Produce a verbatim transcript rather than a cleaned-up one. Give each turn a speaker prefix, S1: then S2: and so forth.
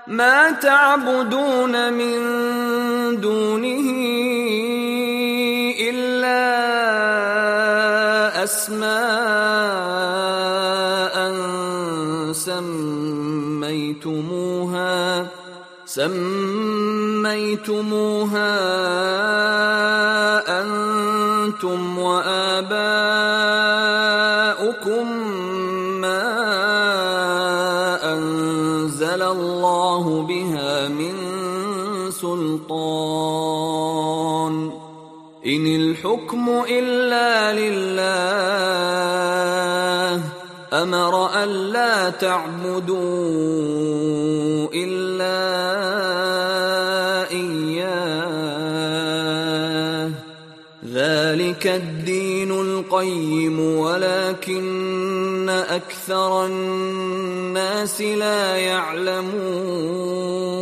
S1: ما تعبدون من دونه إلا أسماء سميتموها سميتموها أنتم وآباؤكم ما أنزل الله بها من سلطان إن الحكم إلا لله أمر ألا تعبدوا إلا إياه ذلك الدين القيم ولكن أكثر الناس لا يعلمون